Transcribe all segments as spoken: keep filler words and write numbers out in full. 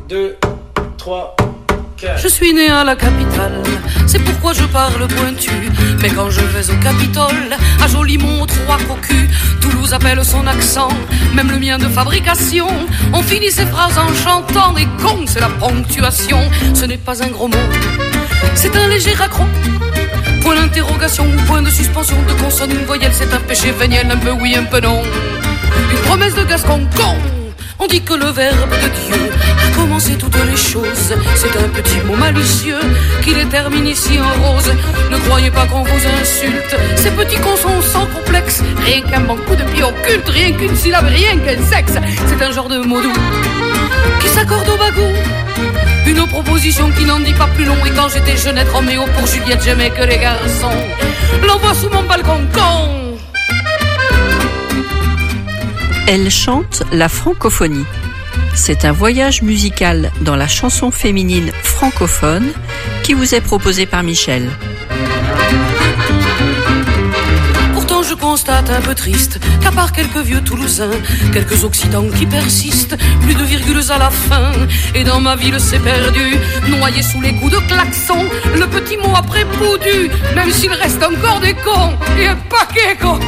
deux, trois, quatre. Je suis né à la capitale, c'est pourquoi je parle pointu. Mais quand je vais au Capitole, à Jolimont, trois cocus, Toulouse appelle son accent, même le mien de fabrication. On finit ses phrases en chantant, et con, c'est la ponctuation. Ce n'est pas un gros mot, c'est un léger raccro. Point d'interrogation ou point de suspension de consonne, une voyelle, c'est un péché véniel, un peu oui, un peu non. Une promesse de Gascon, con. On dit que le verbe de Dieu a commencé toutes les choses. C'est un petit mot malicieux qui détermine ici en rose. Ne croyez pas qu'on vous insulte, ces petits cons sont sans complexe. Rien qu'un bon coup de pied occulte, rien qu'une syllabe, rien qu'un sexe. C'est un genre de mot doux qui s'accorde au bagou. Une proposition qui n'en dit pas plus long. Et quand j'étais jeunette Roméo, pour Juliette j'aimais que les garçons l'envoient sous mon balcon, con. Elle chante la francophonie. C'est un voyage musical dans la chanson féminine francophone qui vous est proposé par Michel. Pourtant je constate un peu triste qu'à part quelques vieux Toulousains, quelques Occitans qui persistent, plus de virgules à la fin, et dans ma ville c'est perdu, noyé sous les coups de klaxon, le petit mot après poudu, même s'il reste encore des cons, et un paquet cons.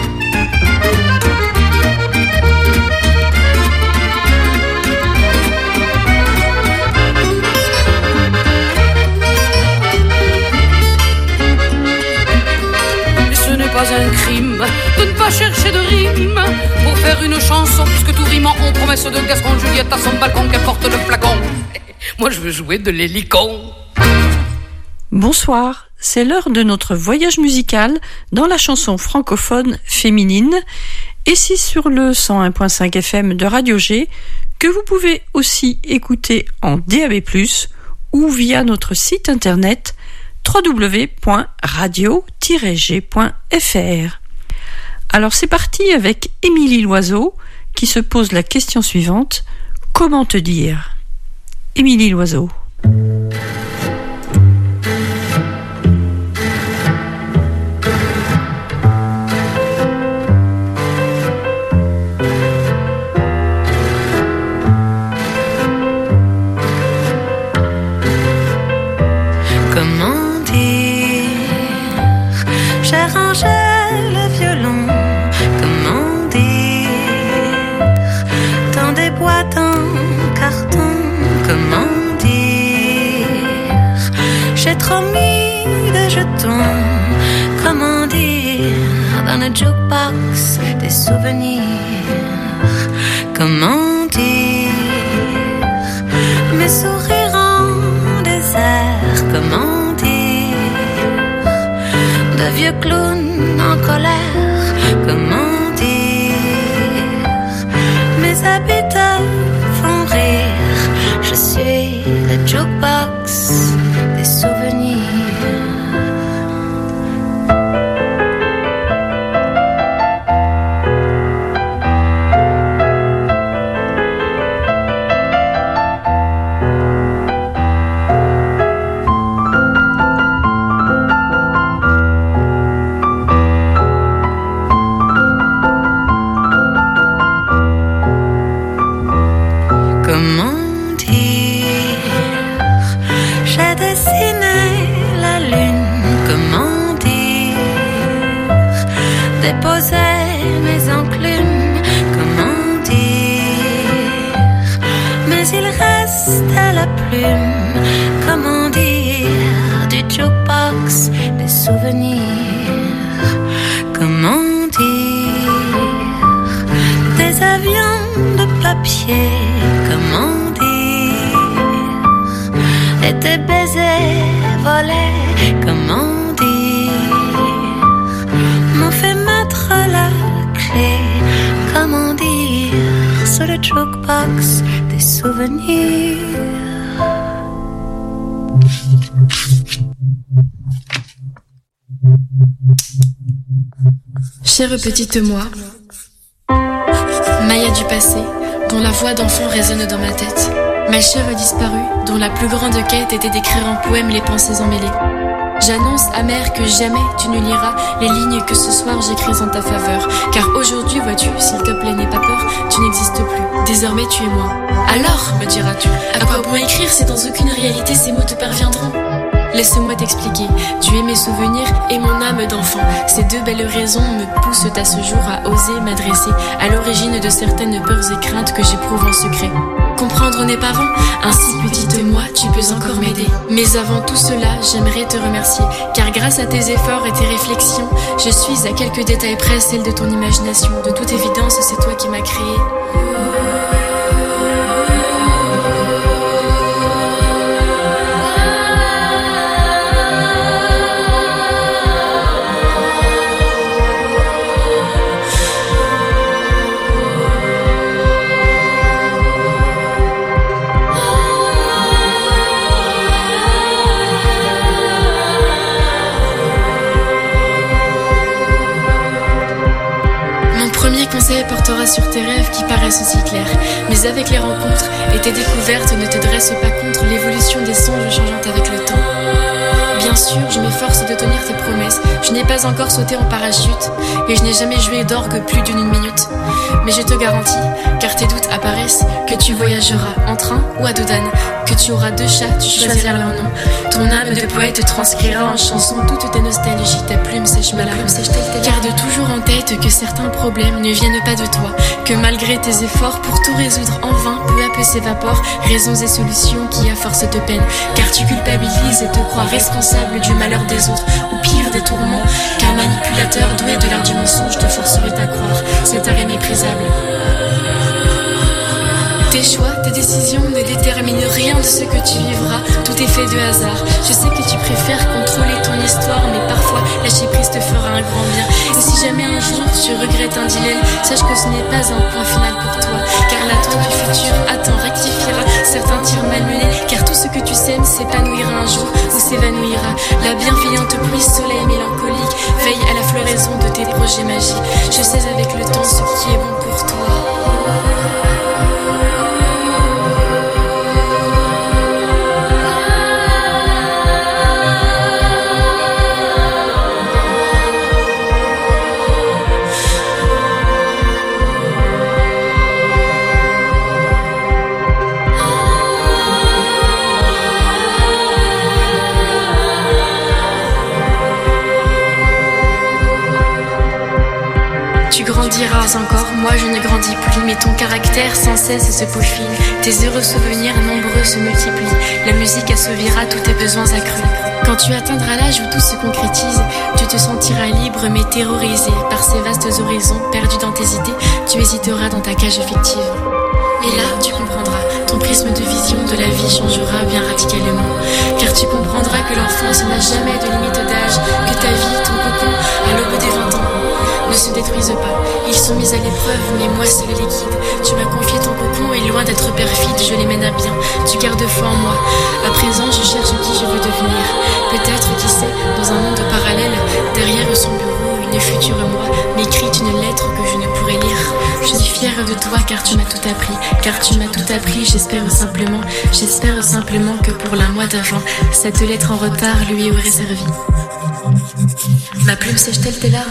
Pas un crime de ne pas chercher de rime pour faire une chanson, puisque tout rime en promesse de Gascon. Juliette à son balcon, qu'elle porte le flacon. Moi je veux jouer de l'hélicon. Bonsoir, c'est l'heure de notre voyage musical dans la chanson francophone féminine, ici sur le cent un virgule cinq F M de Radio G, que vous pouvez aussi écouter en D A B plus, ou via notre site internet w w w point radio tiret g point f r. Alors c'est parti avec Émilie Loiseau qui se pose la question suivante: comment te dire? Émilie Loiseau. Comment dire, dans le jukebox des souvenirs. Comment dire, mes sourires en désert. Comment dire, de vieux clowns en colère. Comment dire, mes habitants font rire. Je suis le jukebox des souvenirs. Comment dire, du jukebox des souvenirs. Comment dire, des avions de papier. Comment dire, et des baisers volés. Comment dire, m'ont fait mettre la clé. Comment dire, sur le jukebox des souvenirs. Chère petite moi, Maya du passé, dont la voix d'enfant résonne dans ma tête. Ma chère disparue, dont la plus grande quête était d'écrire en poème les pensées emmêlées. J'annonce amer que jamais tu ne liras les lignes que ce soir j'écris en ta faveur. Car aujourd'hui, vois-tu, s'il te plaît, n'aie pas peur, tu n'existes plus. Désormais, tu es moi. Alors, me diras-tu, à quoi bon écrire si dans aucune réalité ces mots te parviendront? Laisse-moi t'expliquer, tu es mes souvenirs et mon âme d'enfant. Ces deux belles raisons me poussent à ce jour à oser m'adresser à l'origine de certaines peurs et craintes que j'éprouve en secret. Comprendre n'est pas vain, ainsi petite moi, tu peux encore m'aider. Mais avant tout cela, j'aimerais te remercier, car grâce à tes efforts et tes réflexions, je suis à quelques détails près celle de ton imagination. De toute évidence, c'est toi qui m'as créé. Conseil portera sur tes rêves qui paraissent si clairs. Mais avec les rencontres et tes découvertes, ne te dresse pas contre l'évolution des songes changeant avec le temps. Bien sûr, je m'efforce de tenir tes promesses. Je n'ai pas encore sauté en parachute et je n'ai jamais joué d'orgue plus d'une minute. Mais je te garantis, car tes doutes apparaissent, que tu voyageras en train ou à dos d'âne, que tu auras deux chats, tu choisiras leur nom. Ton âme de poète transcrira en chanson toutes tes nostalgies, ta plume sèche ma plume sèche telle telle. Garde toujours en tête que certains problèmes ne viennent pas de toi, que malgré tes efforts pour tout résoudre en vain, peu à peu s'évaporent raisons et solutions qui à force te peinent. Car tu culpabilises et te crois responsable du malheur des autres, ou pire des tourments, qu'un manipulateur doué de l'art du mensonge te forcerait à croire. Cet arrêt méprisable. Tes choix, tes décisions ne déterminent rien de ce que tu vivras. Tout est fait de hasard. Je sais que tu préfères contrôler ton histoire, mais parfois lâcher prise te fera un grand bien. Et si jamais un jour tu regrettes un dilemme, sache que ce n'est pas un point final pour toi, car l'attente du futur attend rectifiera certains tirs malmenés. Car tout ce que tu sèmes s'épanouira un jour ou s'évanouira. La bienveillante pluie, soleil mélancolique veille à la floraison de tes projets magiques. Je sais avec le temps ce qui est bon pour toi. Tu grandiras encore, moi je ne grandis plus, mais ton caractère sans cesse se peaufine. Tes heureux souvenirs nombreux se multiplient, la musique assouvira tous tes besoins accrus. Quand tu atteindras l'âge où tout se concrétise, tu te sentiras libre mais terrorisé par ces vastes horizons perdus dans tes idées. Tu hésiteras dans ta cage fictive. Et là, tu comprendras, ton prisme de vision de la vie changera bien radicalement. Car tu comprendras que l'enfance n'a jamais de limite d'âge, que ta vie, ton cocon, à l'aube des vingt ans, ne se détruisent pas. Ils sont mis à l'épreuve, mais moi seul les guide. Tu m'as confié ton cocon et loin d'être perfide, je les mène à bien. Tu gardes foi en moi. À présent, je cherche qui je veux devenir. Peut-être, qui sait, dans un monde parallèle, derrière son bureau, une future moi m'écrit une lettre que je ne pourrais lire. Je suis fière de toi car tu m'as tout appris. Car tu m'as tout appris, j'espère simplement, j'espère simplement que pour la mois d'avant, cette lettre en retard lui aurait servi. Ma plume sèche-t-elle tes larmes ?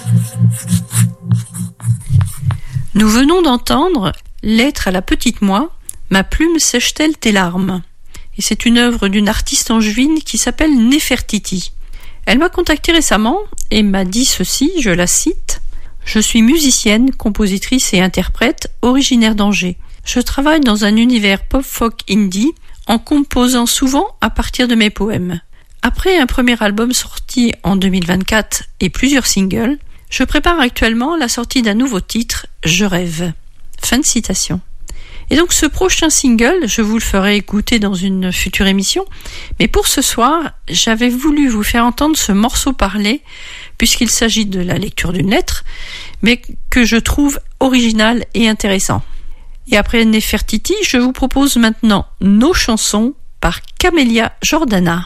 Nous venons d'entendre Lettre à la petite moi, ma plume sèche-t-elle tes larmes ? Et c'est une œuvre d'une artiste angevine qui s'appelle Nefertiti. Elle m'a contacté récemment et m'a dit ceci, je la cite: « Je suis musicienne, compositrice et interprète originaire d'Angers. Je travaille dans un univers pop-folk indie en composant souvent à partir de mes poèmes. Après un premier album sorti en deux mille vingt-quatre et plusieurs singles, je prépare actuellement la sortie d'un nouveau titre, Je rêve. » Fin de citation. Et donc ce prochain single, je vous le ferai écouter dans une future émission, mais pour ce soir, j'avais voulu vous faire entendre ce morceau parlé, puisqu'il s'agit de la lecture d'une lettre, mais que je trouve original et intéressant. Et après Nefertiti, je vous propose maintenant Nos chansons par Camélia Jordana.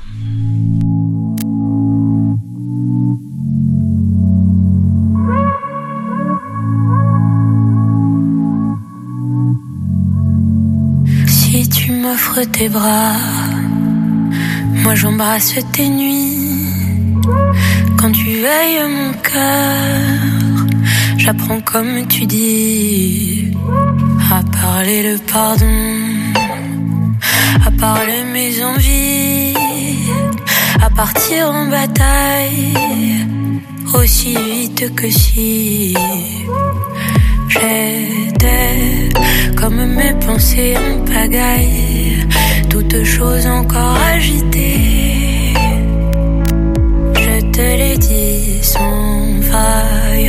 Si tu m'offres tes bras, moi j'embrasse tes nuits. Quand tu veilles mon cœur, j'apprends comme tu dis à parler le pardon, à parler mes envies, à partir en bataille aussi vite que si j'étais comme mes pensées en pagaille, toutes choses encore agitées. Je te l'ai dit sans faille,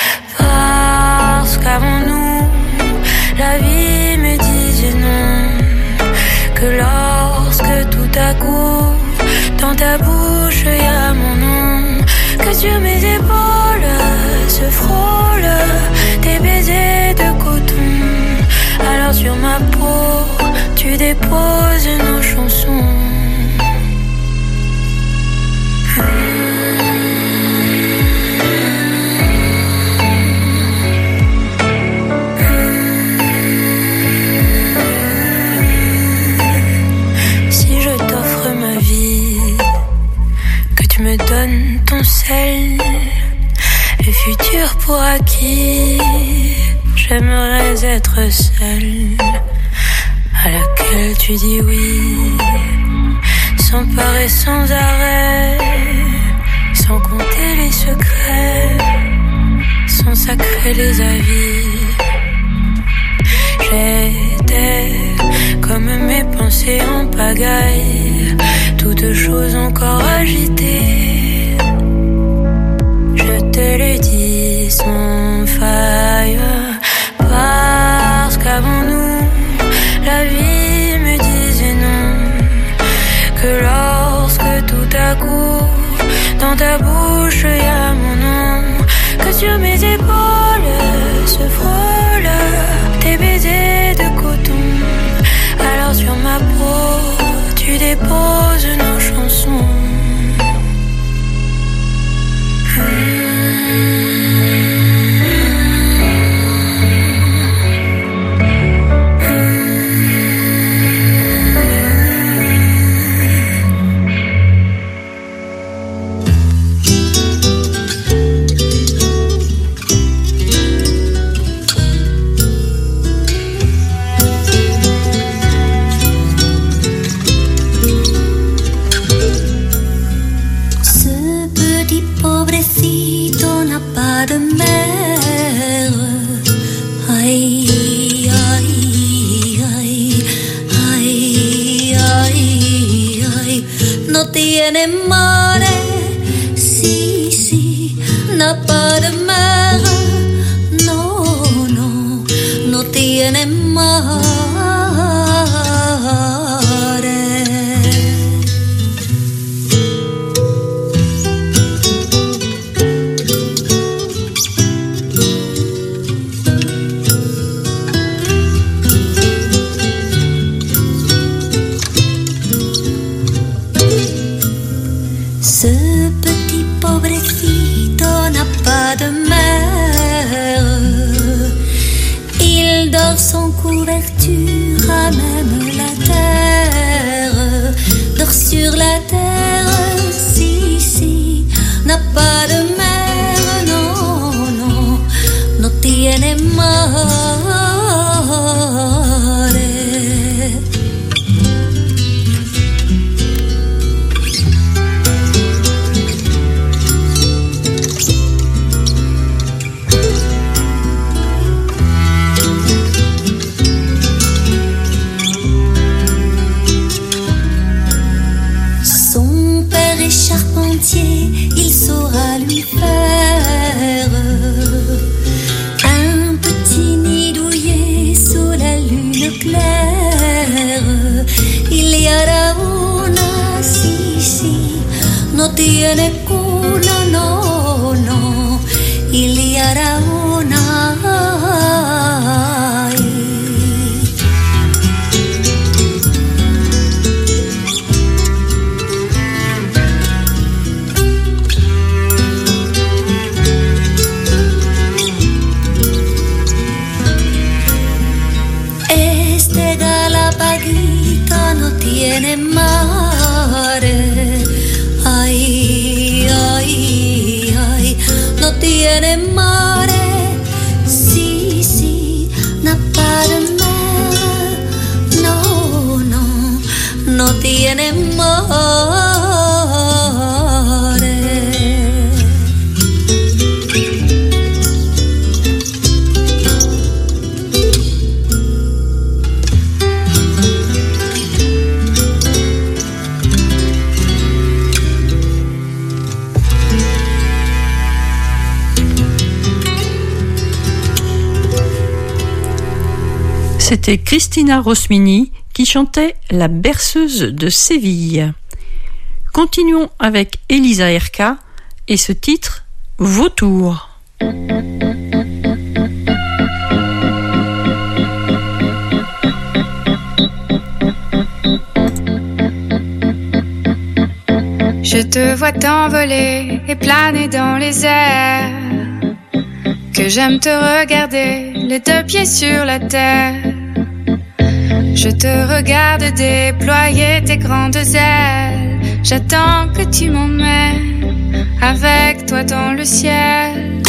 parce qu'avant nous, la vie me disait non, que lorsque tout à coup, dans ta bouche y a mon nom, que sur mes épaules se frôlent tes baisers de coton. Alors sur ma peau, tu déposes nos chansons. Si je t'offre ma vie, que tu me donnes ton sel, le futur pour acquis, j'aimerais être seule, à laquelle tu dis oui, sans peur et sans arrêt, sans compter les secrets, sans sacrer les avis. J'étais comme mes pensées en pagaille, toutes choses encore agitées. Je te le dis sans faille, parce qu'avant nous, la vie me disait non, que lorsque tout à coup, dans ta bouche y a mon nom, que sur mes épaules se frôlent tes baisers de coton. Alors sur ma peau, tu déposes nos chansons. Tiene mare, sí, sí, no pas de mer, no, no, no tiene mare. Sans couverture à même la terre, dort sur la terre, si, si, n'a pas de mer, non, non, no tiene mare. Il saura lui faire un petit nid douillet sous la lune claire. Il y aura una, si, si, no tiene cuna, no, no. Il y aura una. Tiene mare, ay, ay, tiene mare, sí, sí, n'a pas de mer, no, no, no tiene mare. C'était Cristina Rosmini qui chantait La berceuse de Séville. Continuons avec Elisa Erka et ce titre Vautour. Je te vois t'envoler et planer dans les airs, que j'aime te regarder, les deux pieds sur la terre. Je te regarde déployer tes grandes ailes, j'attends que tu m'emmènes avec toi dans le ciel.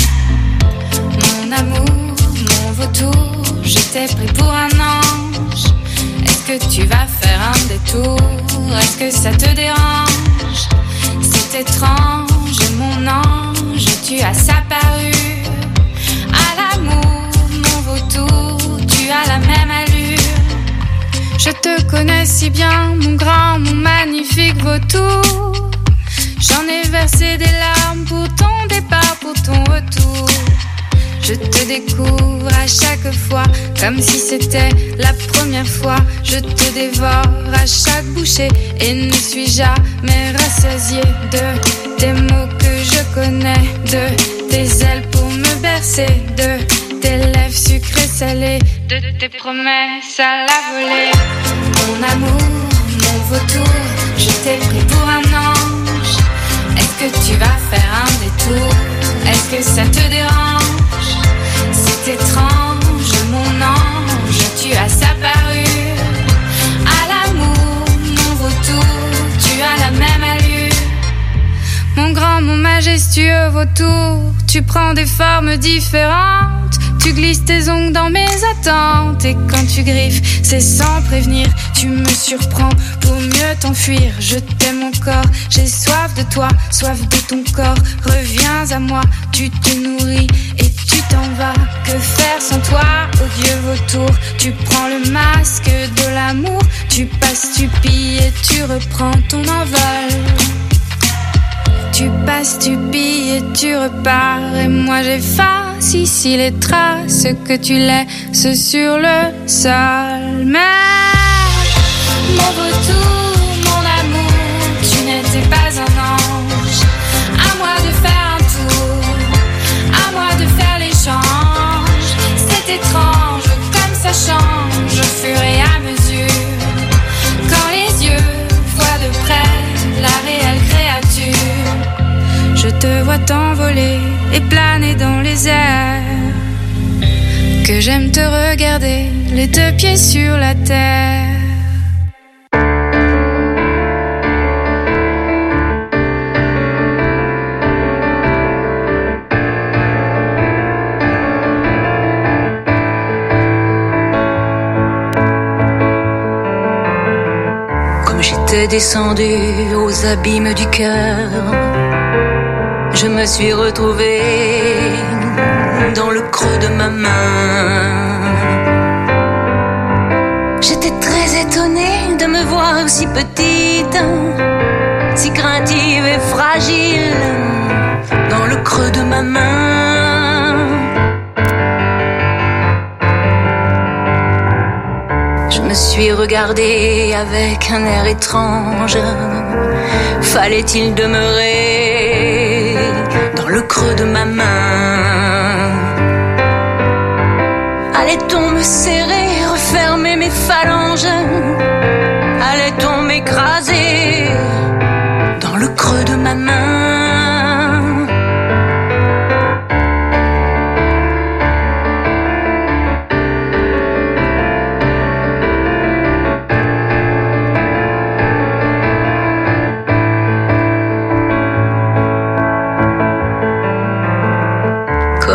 Mon amour, mon vautour, je t'ai pris pour un ange. Est-ce que tu vas faire un détour? Est-ce que ça te dérange? C'est étrange, mon ange, tu as sa parure. À l'amour, mon vautour, tu as la même allure. Je te connais si bien, mon grand, mon magnifique vautour. J'en ai versé des larmes pour ton départ, pour ton retour. Je te découvre à chaque fois, comme si c'était la première fois. Je te dévore à chaque bouchée et ne suis jamais rassasiée de tes mots que je connais, de tes ailes pour me bercer, de tes lèvres sucrées salées, de tes promesses à la volée. Mon amour, mon vautour, je t'ai pris pour un ange. Est-ce que tu vas faire un détour? Est-ce que ça te dérange? C'est étrange, mon ange, tu as sa parure. À l'amour, mon vautour, tu as la même allure. Mon grand, mon majestueux vautour, tu prends des formes différentes. Tu glisses tes ongles dans mes attentes. Et quand tu griffes, c'est sans prévenir. Tu me surprends pour mieux t'enfuir. Je t'aime encore, j'ai soif de toi, soif de ton corps. Reviens à moi, tu te nourris et tu t'en vas. Que faire sans toi, odieux vautour? Tu prends le masque de l'amour. Tu passes, tu pilles et tu reprends ton envol. Tu passes, tu pilles et tu repars. Et moi j'efface ici les traces que tu laisses sur le sol. Mais mon vautour, mon amour, tu n'étais pas un ange. À moi de faire un tour, à moi de faire l'échange. C'est étrange comme ça change au fur et à mesure. Quand les yeux voient de près la réelle créature. Je te vois t'envoler et planer dans les airs, que j'aime te regarder, les deux pieds sur la terre. Comme j'étais descendu aux abîmes du cœur, je me suis retrouvée dans le creux de ma main. J'étais très étonnée de me voir si petite, si craintive et fragile, dans le creux de ma main. Je me suis regardée avec un air étrange. Fallait-il demeurer dans le creux de ma main? Allait-on me serrer, refermer mes phalanges? Allait-on m'écraser dans le creux de ma main?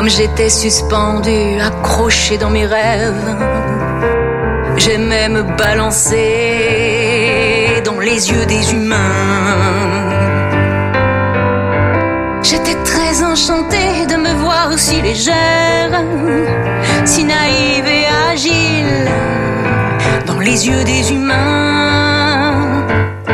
Comme j'étais suspendue, accrochée dans mes rêves, j'aimais me balancer dans les yeux des humains. J'étais très enchantée de me voir si légère, si naïve et agile dans les yeux des humains.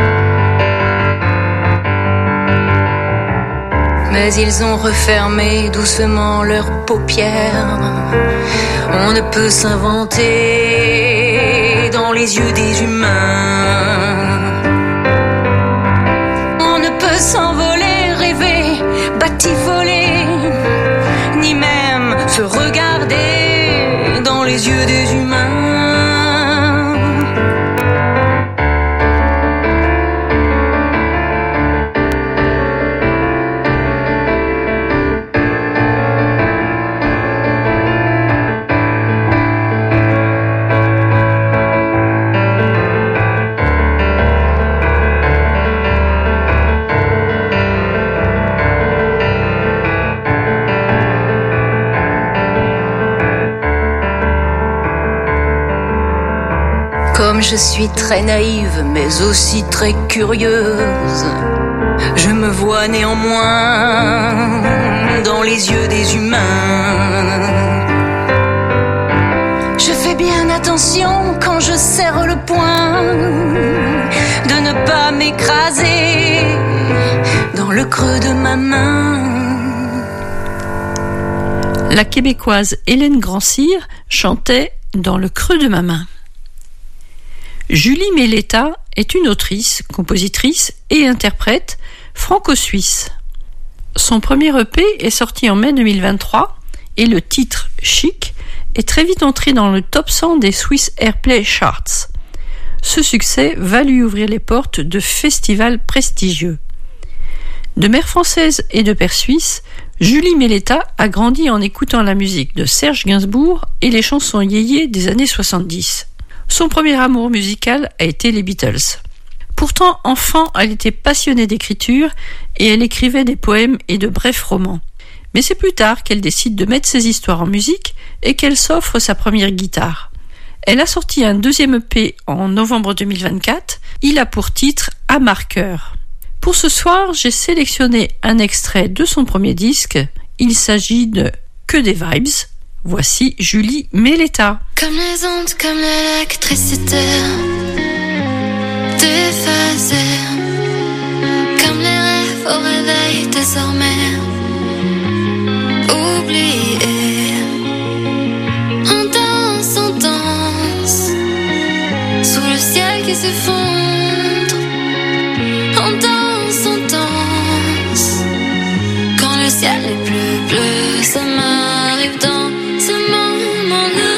Mais ils ont refermé doucement leurs paupières. On ne peut s'inventer dans les yeux des humains. On ne peut s'envoler, rêver, batifoler, ni même se regarder dans les yeux des humains. Comme je suis très naïve, mais aussi très curieuse, je me vois néanmoins dans les yeux des humains. Je fais bien attention quand je serre le poing, de ne pas m'écraser dans le creux de ma main. La québécoise Hélène Grand-Cyr chantait « Dans le creux de ma main ». Julie Méleta est une autrice, compositrice et interprète franco-suisse. Son premier E P est sorti en mai deux mille vingt-trois et le titre « Chic » est très vite entré dans le top cent des Swiss Airplay Charts. Ce succès va lui ouvrir les portes de festivals prestigieux. De mère française et de père suisse, Julie Méleta a grandi en écoutant la musique de Serge Gainsbourg et les chansons yéyé des années soixante-dix. Son premier amour musical a été les Beatles. Pourtant, enfant, elle était passionnée d'écriture et elle écrivait des poèmes et de brefs romans. Mais c'est plus tard qu'elle décide de mettre ses histoires en musique et qu'elle s'offre sa première guitare. Elle a sorti un deuxième E P en novembre deux mille vingt-quatre. Il a pour titre « À marqueur ». Pour ce soir, j'ai sélectionné un extrait de son premier disque. Il s'agit de « Que des vibes ». Voici Julie Méleta. Comme les ondes, comme l'électricité, déphasées, comme les rêves au réveil désormais, oubliés. On danse, on danse, sous le ciel qui s'effondre. On danse, on danse, quand le ciel est plus bleu, ça m'arrive dans ce moment-là.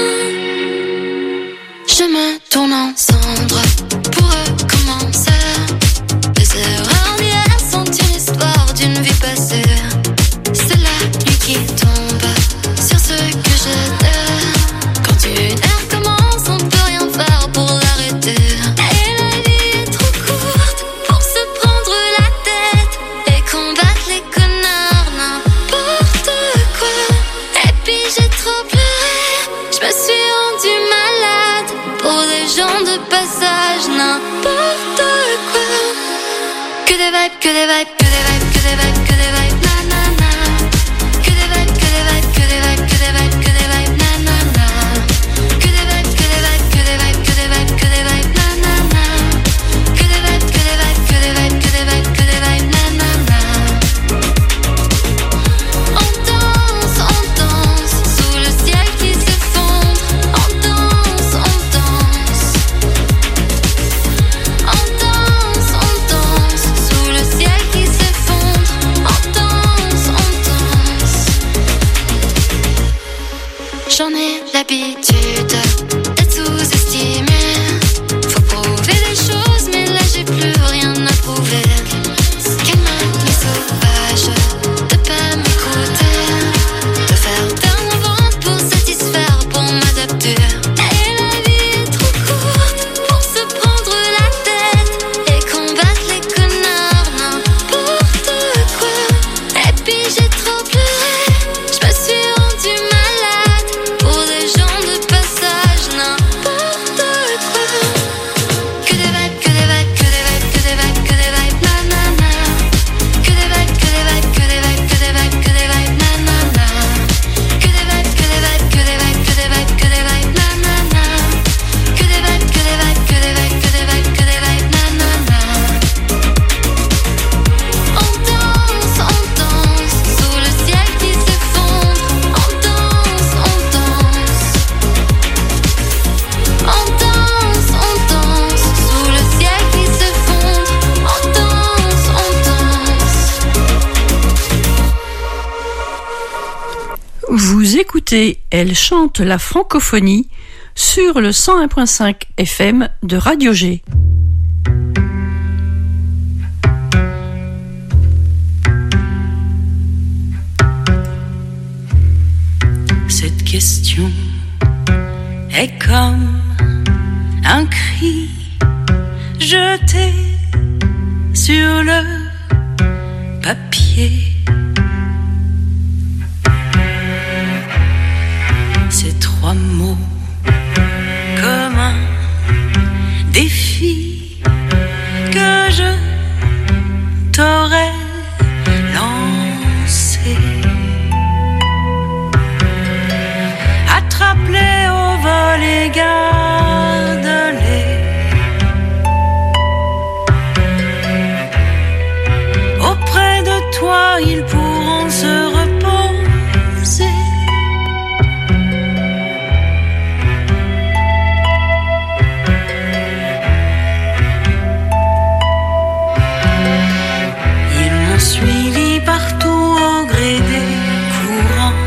Je me tourne en cendres pour recommencer. Les erreurs d'hier sont une histoire d'une vie passée. C'est la nuit qui tombe sur ce que j'étais. Quand une ère commence, on peut rien faire pour l'arrêter. Et la vie est trop courte pour se prendre la tête et combattre les connards, n'importe quoi. Et puis j'ai trop pleuré, je me suis rendue malade pour des gens de passage, n'importe quoi. Que des vibes, que des vibes, que des vibes, que des vibes, que des vibes, na na na. Que des vibes, que des vibes, que des vibes, que des vibes, que des vibes, na na na. Que des vibes, que des vibes, que des vibes, que des vibes, que des vibes, na na na. Que des vibes, que des vibes, que des vibes, que des vibes, que des vibes, na na na. On danse, on danse, sous le ciel qui s'effondre. On danse, on danse. On danse, on danse, sous le ciel qui s'effondre. écoutez Elle chante la francophonie sur le cent un virgule cinq F M de Radio G. Cette question est comme un cri jeté sur le papier. Ces trois mots comme un défi que je t'aurais lancé. Attrape-les au vol et garde-les auprès de toi, ils pourront se reposer. Ils m'ont suivi partout au gré des courants.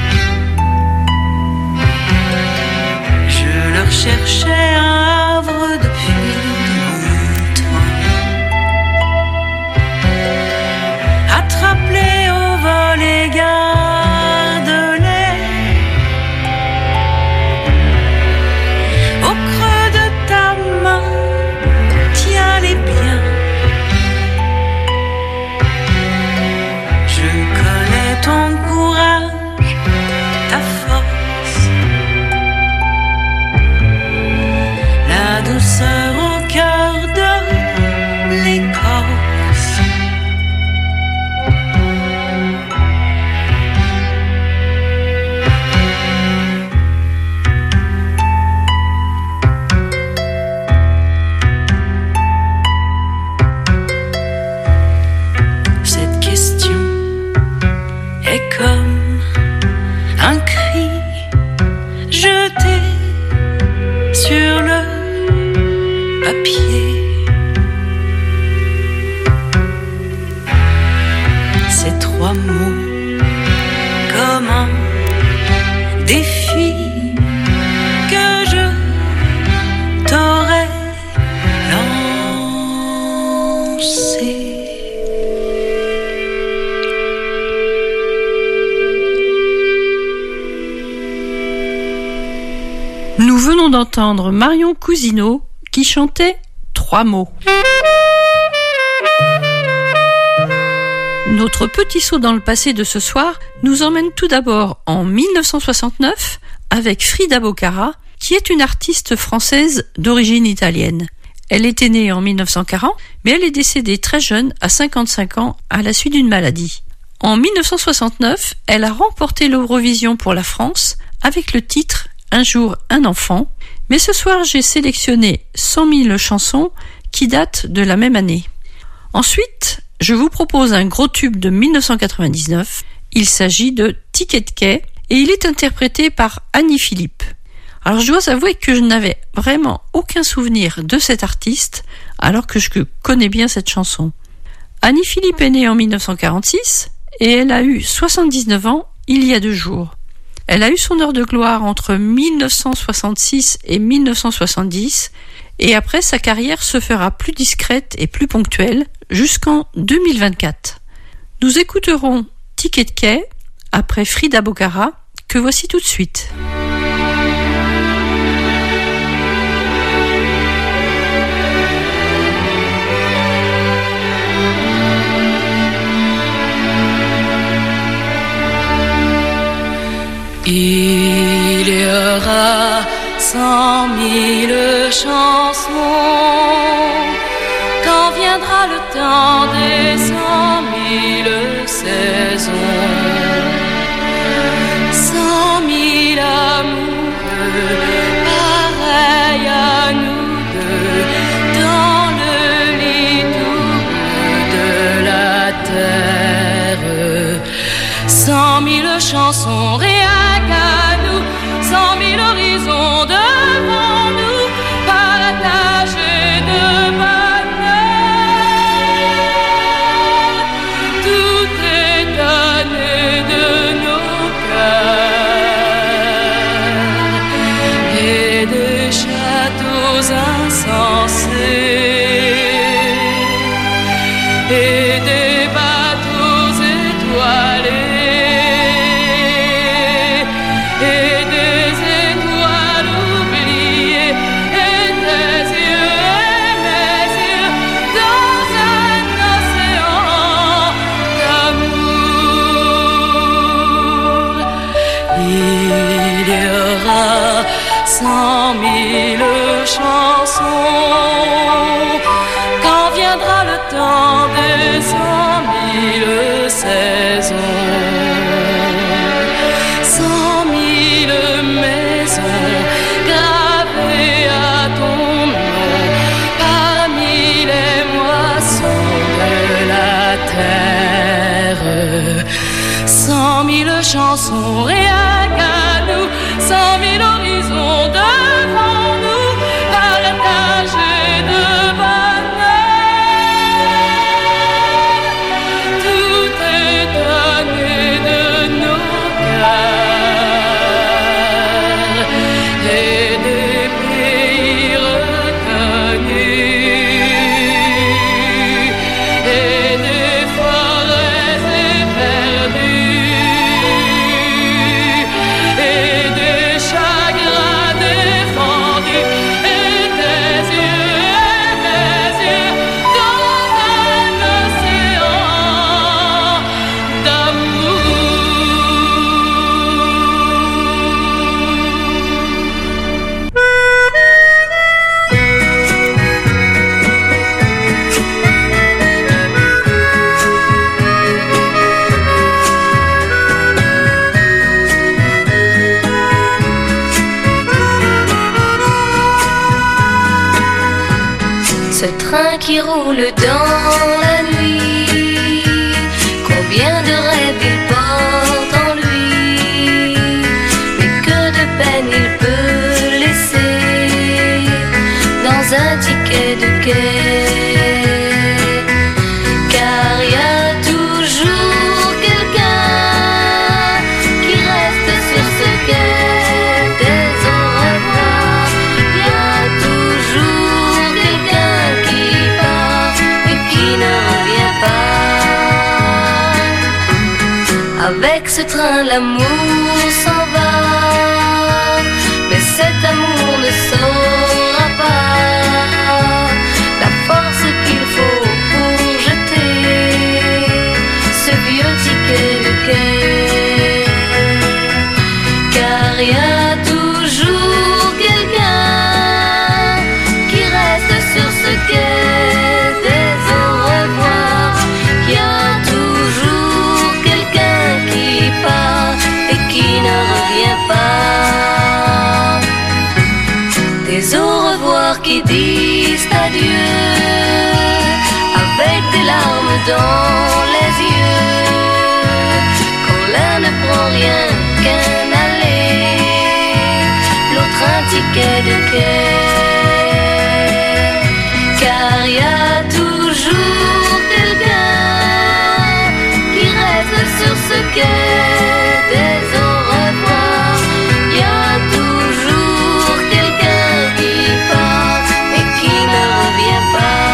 Je leur cherchais un havre depuis longtemps. Attrape-les au vol et garde-les au creux de ta main, tiens-les bien. Je connais ton courage, ta force, la douceur au cœur de l'écorce. Cette question est comme un cri jeté sur le papier. Ces trois mots comme un défi que je t'aurais lancé. Nous venons d'entendre Marion Cousineau qui chantait Trois mots. Notre petit saut dans le passé de ce soir nous emmène tout d'abord en mille neuf cent soixante-neuf avec Frida Boccara, qui est une artiste française d'origine italienne. Elle était née en mille neuf cent quarante, mais elle est décédée très jeune, à cinquante-cinq ans, à la suite d'une maladie. En mille neuf cent soixante-neuf, elle a remporté l'Eurovision pour la France avec le titre Un jour, un enfant. Mais ce soir, j'ai sélectionné cent mille chansons qui datent de la même année. Ensuite, je vous propose un gros tube de mille neuf cent quatre-vingt-dix-neuf. Il s'agit de Ticket de quai et il est interprété par Annie Philippe. Alors je dois avouer que je n'avais vraiment aucun souvenir de cet artiste alors que je connais bien cette chanson. Annie Philippe est née en mille neuf cent quarante-six et elle a eu soixante-dix-neuf ans il y a deux jours. Elle a eu son heure de gloire entre mille neuf cent soixante-six et mille neuf cent soixante-dix et après sa carrière se fera plus discrète et plus ponctuelle jusqu'en deux mille vingt-quatre. Nous écouterons Ticket de quai après Frida Boccara que voici tout de suite. Il y aura cent mille chansons quand viendra le temps des cent mille saisons. Cent mille amoureux pareils à nous deux dans le lit doux de la terre. Cent mille chansons rien qu'à nous, cent mille horizons devant nous, partagés de bonheur. Tout est donné de nos cœurs. insensés et des bateaux étoilés et des étoiles oubliées et des yeux et mes yeux dans un océan d'amour. Il y aura cent mille chansons quand viendra le temps des cent mille saisons. Cent mille maisons gravées à ton nom parmi les moissons de la terre. Cent mille chansons rien qu'à nous, cent mille horizons devant nous, partagés de bonheur. Tout est donné de nos cœurs et des pays reconnus et des forêts éperdues et des chagrins défendus et des yeux et des yeux dans un océan d'amour. Ce train qui roule dans la nuit, combien de rêves il porte en lui, mais que de peine il peut laisser dans un ticket de quai. Car il y a toujours quelqu'un qui reste sur ce quai des au revoir. Il y a toujours quelqu'un qui part et qui ne revient pas. Avec ce train l'amour s'en va, mais cet amour ne saura pas la force qu'il faut pour jeter ce vieux ticket de quai. Car il y a toujours quelqu'un qui reste sur ce quai des au revoir. Il y a toujours quelqu'un qui part et qui ne revient pas. Des au revoir qui disent adieu avec des larmes dans les yeux, quand l'un ne prend rien qu'un aller, l'autre un ticket de quai. Car il y a toujours quelqu'un qui reste sur ce quai des au revoir. Il y a toujours quelqu'un qui part et qui ne revient pas.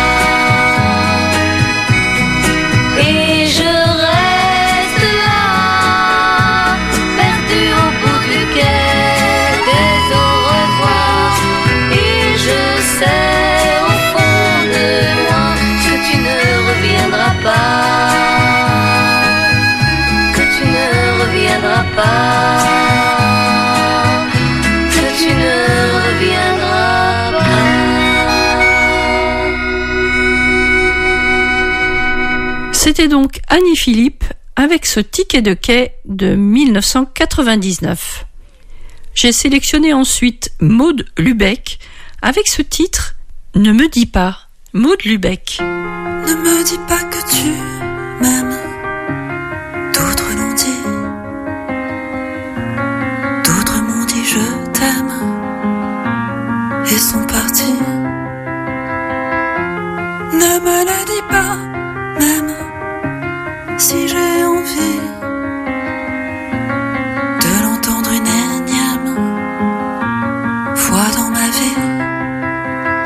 Et je reste là, perdu au bout du quai des au revoir. Et je sais au fond de moi que tu ne reviendras pas, que tu ne reviendras pas, que tu ne reviendras pas. C'était donc Annie Philippe avec ce ticket de quai de mille neuf cent quatre-vingt-dix-neuf. J'ai sélectionné ensuite Maud Lubeck avec ce titre « Ne me dis pas ». Maud Lubeck. Ne me dis pas que tu m'aimes, d'autres l'ont dit, d'autres m'ont dit je t'aime et sont partis. Ne me le dis pas, même si j'ai envie de l'entendre une énième fois dans ma vie.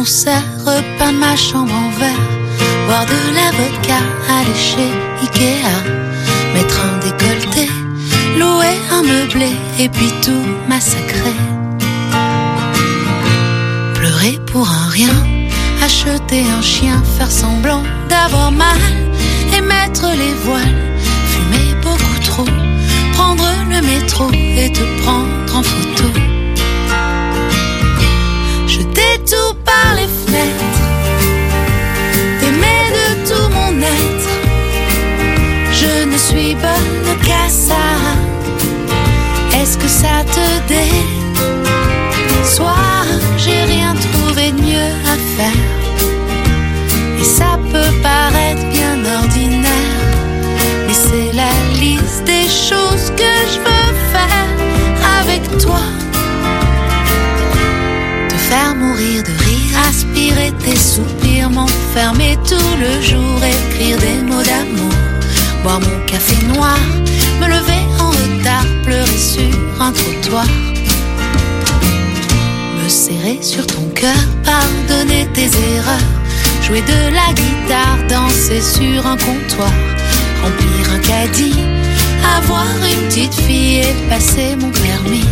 concert, repeindre ma chambre en vert, boire de la vodka, aller chez Ikea, mettre un décolleté, louer un meublé et puis tout massacrer. Pleurer pour un rien, acheter un chien, faire semblant d'avoir mal et mettre les voiles, fumer beaucoup trop, prendre le métro et te prendre en photo. Jeter tout par les fenêtres, t'aimer de tout mon être. Je ne suis bonne qu'à ça. Est-ce que ça te déçoit? J'ai rien trouvé de mieux à faire. Et ça peut paraître bien ordinaire, mais c'est la liste des choses que je veux faire avec toi. Te faire mourir de rire, aspirer tes soupirs, m'enfermer tout le jour, écrire des mots d'amour, boire mon café noir, me lever en retard, pleurer sur un trottoir, me serrer sur ton cœur, pardonner tes erreurs, jouer de la guitare, danser sur un comptoir, remplir un caddie, avoir une petite fille et passer mon permis.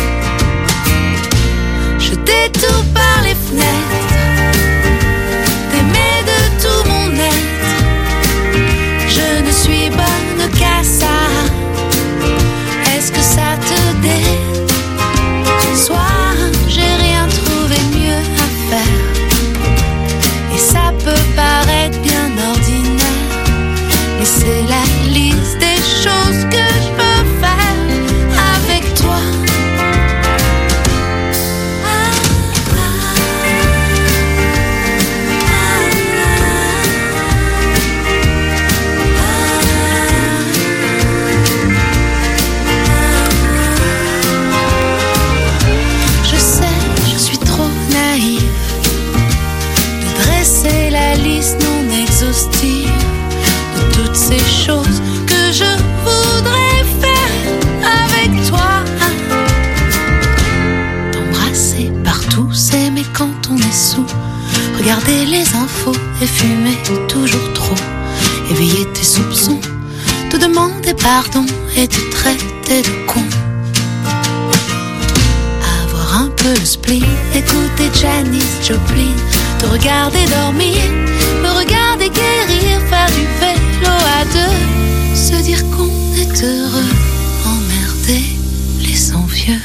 Jeter tout par les fenêtres, t'aimer de tout mon être. Je ne suis bonne qu'à ça. Est-ce que ça te déçoit? J'ai rien trouvé de mieux à faire. Et ça peut paraître bien ordinaire, mais c'est la liste des choses que je peux faire avec toi. Je sais, je suis trop naïve de dresser la liste non exhaustive de toutes ces choses que je voudrais faire avec toi. T'embrasser partout, s'aimer quand on est sous, regarder les infos et fumer toujours trop, éveiller tes soupçons, te demander pardon et te traiter de con. Avoir un peu le spleen, écouter Janis Joplin, te regarder dormir, me regarder guérir, faire du vélo à deux, se dire qu'on est heureux, emmerder les envieux.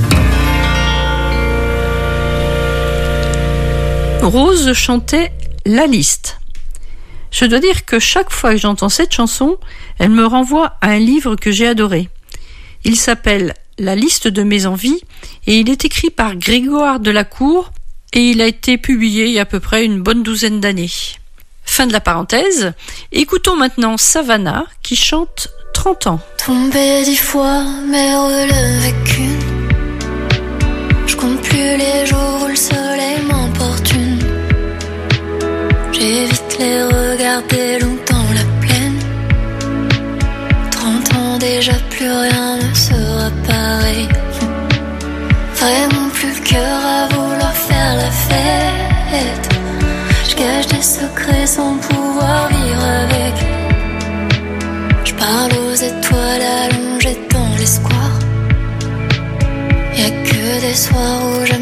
Rose chantait La Liste. Je dois dire que chaque fois que j'entends cette chanson, elle me renvoie à un livre que j'ai adoré. Il s'appelle La Liste de mes envies et il est écrit par Grégoire Delacour et il a été publié il y a à peu près une bonne douzaine d'années. Fin de la parenthèse. Écoutons maintenant Savannah qui chante trente ans. Tombé dix fois, mais relevé qu'une. Je compte plus les jours où le soleil m'importune. J'évite les regarder longtemps la plaine. Trente ans déjà, plus rien ne sera pareil. Vraiment plus le cœur à vouloir faire la fête. Je cache des secrets sans pouvoir vivre avec. Je parle aux étoiles allongées dans les squares. Y'a que des soirs où j'aime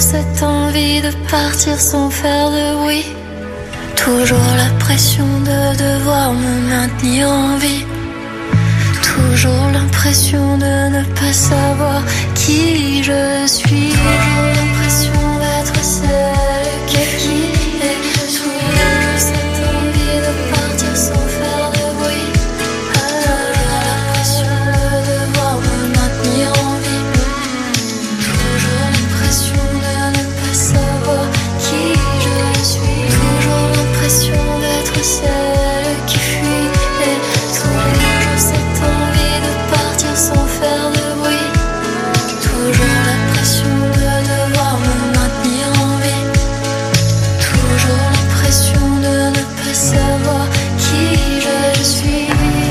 cette envie de partir sans faire de bruit. Toujours la pression de devoir me maintenir en vie. Toujours l'impression de ne pas savoir qui je suis. Toujours l'impression d'être celle qui est toujours cette envie de partir sans faire de bruit. Toujours l'impression de devoir me maintenir en vie. Toujours l'impression de ne pas savoir qui je suis. Toujours l'impression d'être celle qui fuit. Et toujours cette envie de partir sans faire de bruit. Toujours l'impression de devoir me maintenir en vie. Toujours l'impression de ne pas savoir qui je suis.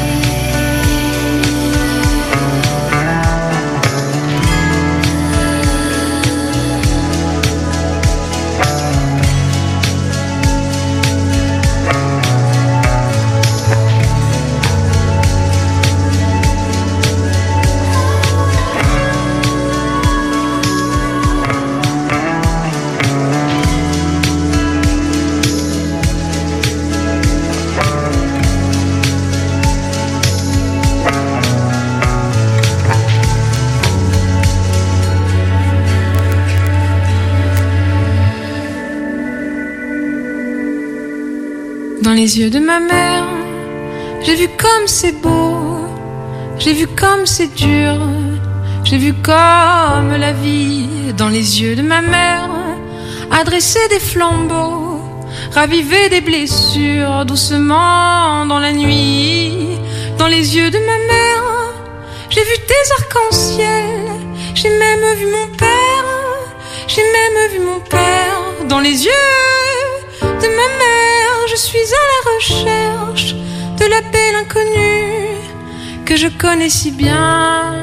Dans les yeux de ma mère, j'ai vu comme c'est beau, j'ai vu comme c'est dur, j'ai vu comme la vie. Dans les yeux de ma mère, adresser des flambeaux, raviver des blessures doucement dans la nuit. Dans les yeux de ma mère, j'ai vu des arcs-en-ciel, j'ai même vu mon père, j'ai même vu mon père. Dans les yeux de ma mère, je suis à la recherche de la belle inconnue que je connais si bien.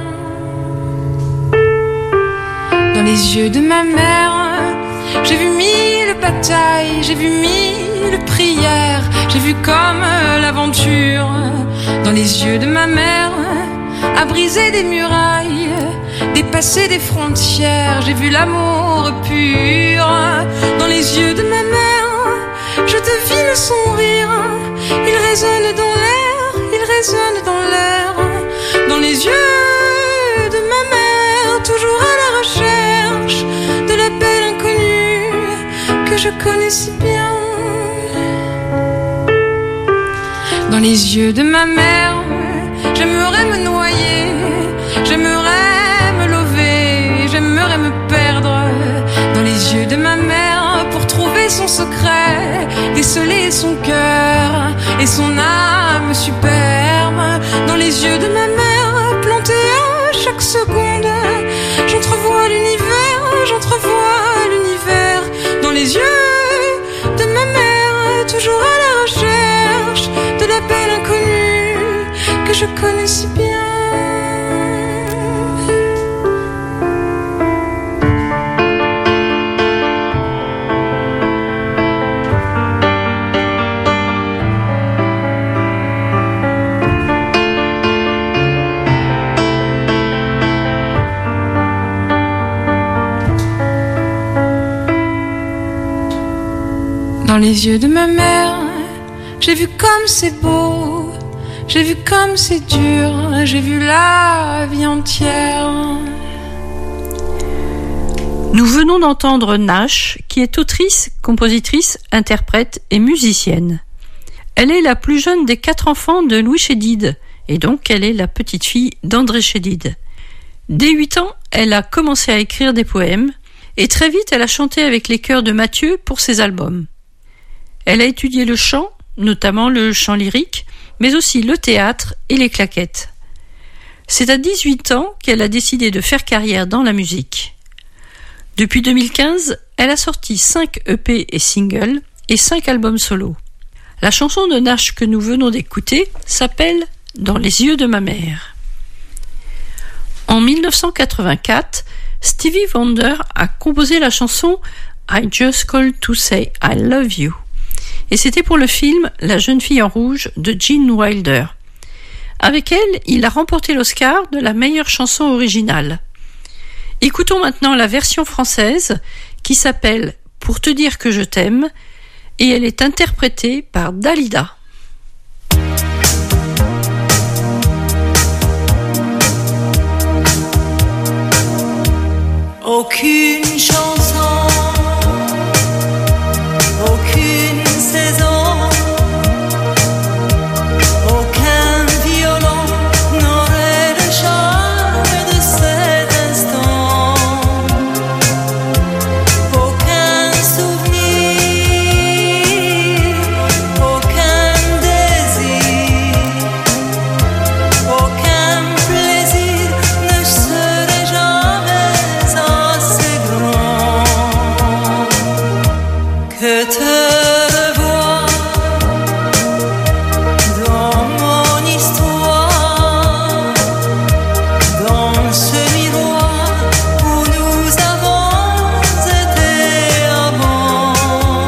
Dans les yeux de ma mère, j'ai vu mille batailles, j'ai vu mille prières, j'ai vu comme l'aventure. Dans les yeux de ma mère, à briser des murailles, dépasser des frontières, j'ai vu l'amour pur. Dans les yeux de ma mère, je devine son rire, il résonne dans l'air, il résonne dans l'air. Dans les yeux de ma mère, toujours à la recherche de la belle inconnue que je connais si bien. Dans les yeux de ma mère, j'aimerais me noyer, j'aimerais me lever, j'aimerais me perdre. Dans les yeux de ma mère, pour trouver son secret, déceler son cœur et son âme superbe. Dans les yeux de ma mère, plantés à chaque seconde, j'entrevois l'univers, j'entrevois l'univers. Dans les yeux de ma mère, toujours à la recherche de la belle inconnue que je connais si bien. Dans les yeux de ma mère, j'ai vu comme c'est beau, j'ai vu comme c'est dur, j'ai vu la vie entière. Nous venons d'entendre Nash, qui est autrice, compositrice, interprète et musicienne. Elle est la plus jeune des quatre enfants de Louis Chédid, et donc elle est la petite fille d'André Chédid. Dès huit ans, elle a commencé à écrire des poèmes, et très vite elle a chanté avec les chœurs de Mathieu pour ses albums. Elle a étudié le chant, notamment le chant lyrique, mais aussi le théâtre et les claquettes. C'est à dix-huit ans qu'elle a décidé de faire carrière dans la musique. Depuis deux mille quinze, elle a sorti cinq E P et singles et cinq albums solo. La chanson de Nash que nous venons d'écouter s'appelle « Dans les yeux de ma mère ». En dix-neuf cent quatre-vingt-quatre, Stevie Wonder a composé la chanson « I Just Called to Say I Love You ». Et c'était pour le film La jeune fille en rouge de Gene Wilder. Avec elle, il a remporté l'Oscar de la meilleure chanson originale. Écoutons maintenant la version française qui s'appelle Pour te dire que je t'aime et elle est interprétée par Dalida. Aucune chanson, aucune saison, aucun violon n'aurait le charme de cet instant. Aucun souvenir, aucun désir, aucun plaisir ne serait jamais assez grand que te revoir dans mon histoire, dans ce miroir où nous avons été amants.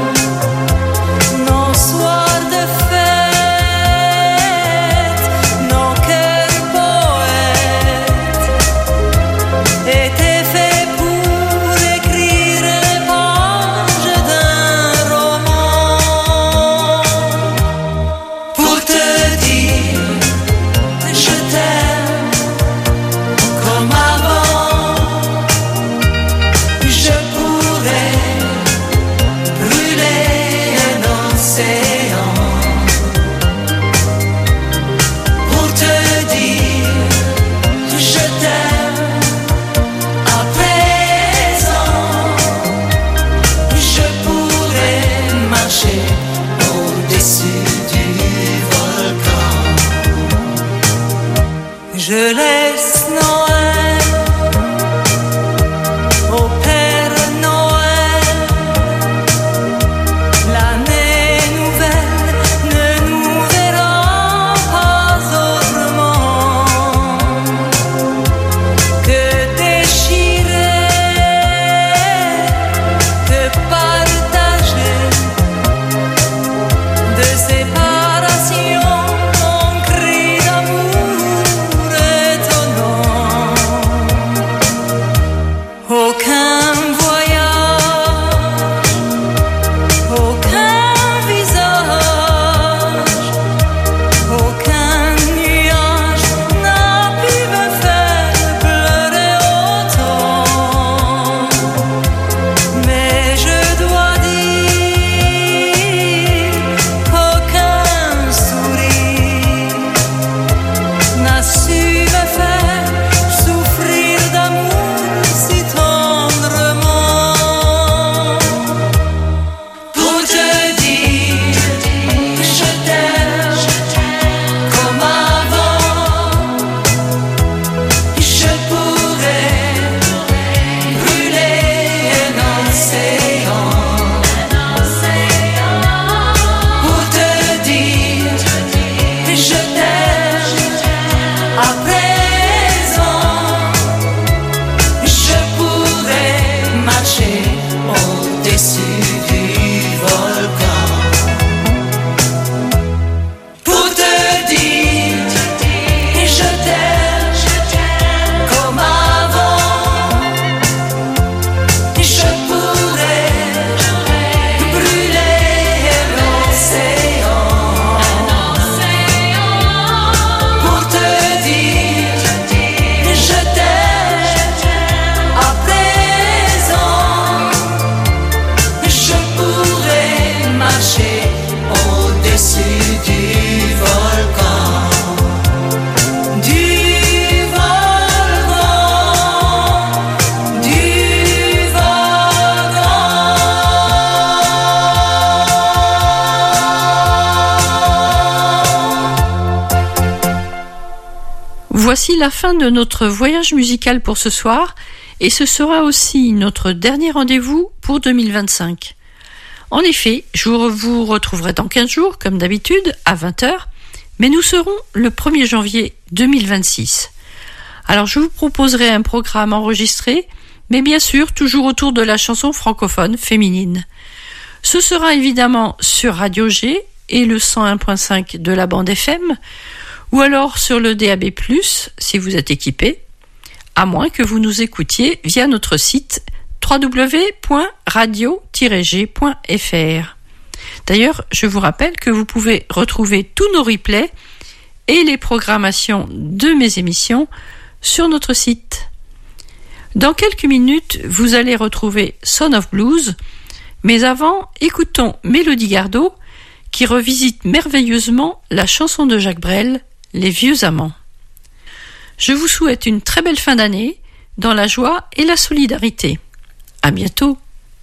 Nos soirs de fête, nos cœurs poètes étaient faits pour écrire les pages d'un roman. Pour te dire que je t'aime comme avant, je pourrais brûler un océan. Pour te dire que je t'aime à présent, je pourrais marcher au-dessus du volcan. Je laisse Noël au Père Noël. L'année nouvelle ne nous verra pas autrement que déchirer, que partager. De séparation, on crie d'amour étonnant. Aucun voyage, aucun visage, aucun nuage n'a pu me faire pleurer autant. Mais je dois dire qu'aucun sourire n'a su me faire souffrir d'amour si tendrement. Pour te dire que je t'aime comme avant, je pourrais brûler un océan. Pour te dire que je t'aime à présent, je pourrais marcher au-dessus du volcan. Pour te dire que je t'aime comme avant, je pourrais brûler l'océan. Pour te dire que je t'aime à présent, je pourrais marcher au-dessus du volcan. Du volcan, du Voici la fin de notre voyage musical pour ce soir et ce sera aussi notre dernier rendez-vous pour deux mille vingt-cinq. En effet, je vous retrouverai dans quinze jours, comme d'habitude, à vingt heures, mais nous serons le premier janvier deux mille vingt-six. Alors je vous proposerai un programme enregistré, mais bien sûr toujours autour de la chanson francophone féminine. Ce sera évidemment sur Radio G et le cent un virgule cinq de la bande F M, ou alors sur le D A B plus, si vous êtes équipé, à moins que vous nous écoutiez via notre site w w w point radio tiret g point f r. D'ailleurs, je vous rappelle que vous pouvez retrouver tous nos replays et les programmations de mes émissions sur notre site. Dans quelques minutes, vous allez retrouver Son of Blues, mais avant, écoutons Mélodie Gardot qui revisite merveilleusement la chanson de Jacques Brel, Les Vieux Amants. Je vous souhaite une très belle fin d'année dans la joie et la solidarité. À bientôt.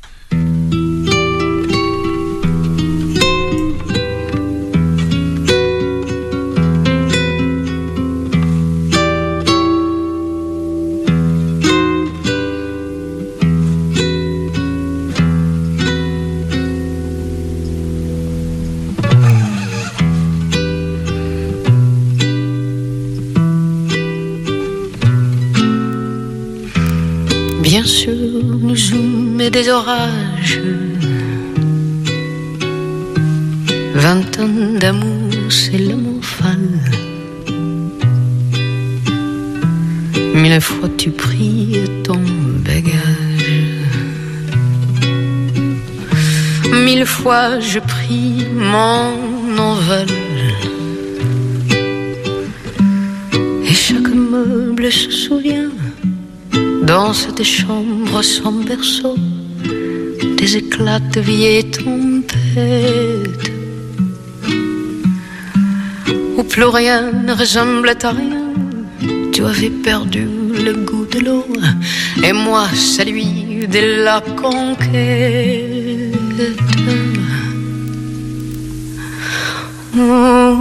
Bien sûr, nous eûmes des orages, vingt ans d'amour, c'est l'amour fan. Mille fois tu pris ton bagage, mille fois je pris mon envol, et chaque meuble se souvient dans cette chambre sans berceau des éclats de vieilles tempêtes où plus rien ne ressemblait à rien. Tu avais perdu le goût de l'eau et moi celui de la conquête. Oh,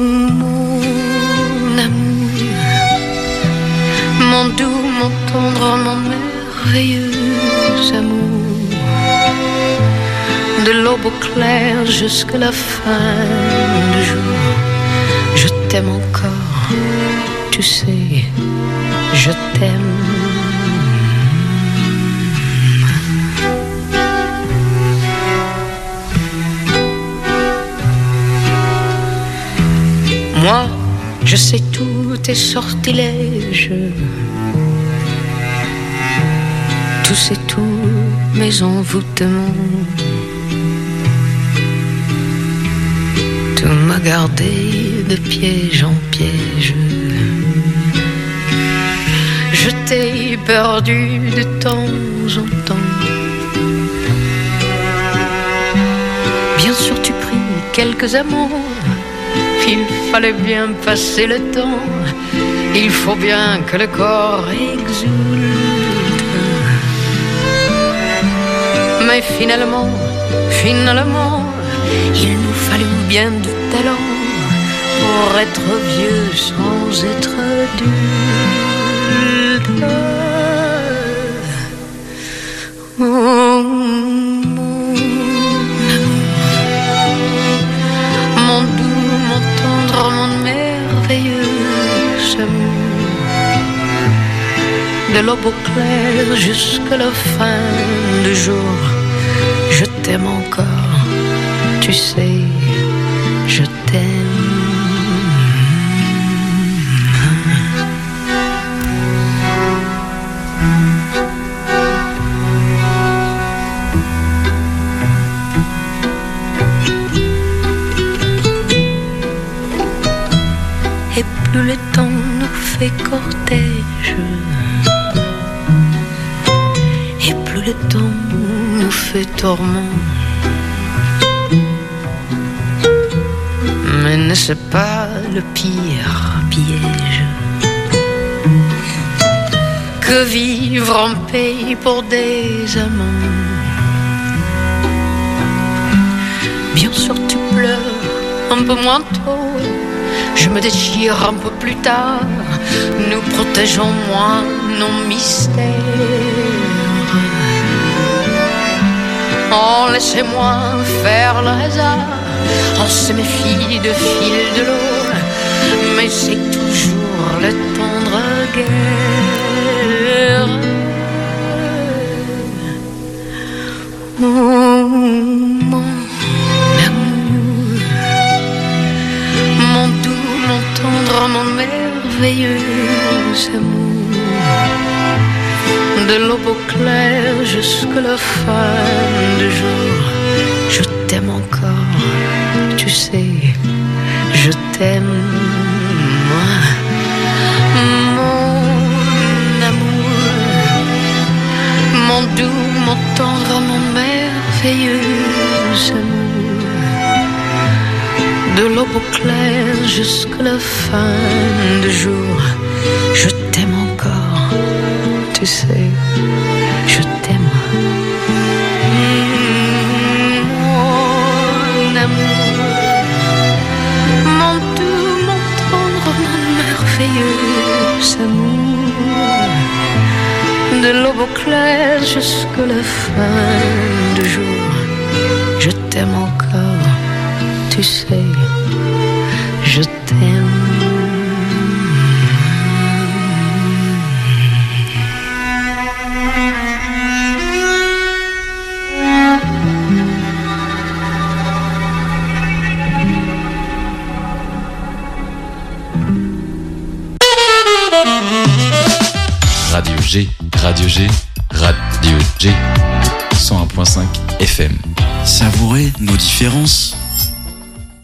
mon amour, mon doux, mon tendre, mon merveilleux amour, de l'aube au clair jusqu'à la fin du jour, je t'aime encore, tu sais, je t'aime. Moi, je sais tous tes sortilèges, tous et tous mes envoûtements. Tu m'as gardé de piège en piège, je t'ai perdu de temps en temps. Bien sûr tu pris quelques amants, il fallait bien passer le temps, il faut bien que le corps exulte. Mais finalement, finalement, il nous fallut bien du talent pour être vieux sans être adulte. Oh, mon amour, mon doux, mon tendre, mon merveilleux amour, de l'aube au clair jusqu'à la fin du jour, je t'aime encore, tu sais, je t'aime. Et plus le temps nous fait cortège, et plus le temps nous fait tourment. Mais n'est-ce pas le pire piège que vivre en paix pour des amants? Bien sûr tu pleures un peu moins tôt, je me déchire un peu plus tard, nous protégeons moins nos mystères. Oh, laissez-moi faire le hasard, on se méfie de fil de l'eau, mais c'est toujours le tendre guerre. Oh, mon amour, mon doux, mon tendre, mon merveilleux amour, de l'aube au clair jusqu'à la fin du jour. Je t'aime encore, tu sais, je t'aime, moi, mon amour, mon doux, mon tendre, mon merveilleux amour. De l'aube au clair jusqu'à la fin du jour, je t'aime encore, tu sais, je t'aime. Mon amour, mon doux, mon tendre, mon merveilleux amour. De l'aube au clair jusqu'à la fin du jour, je t'aime encore, tu sais, je t'aime. Radio G, Radio G, Radio G, cent un virgule cinq F M. Savourez nos différences.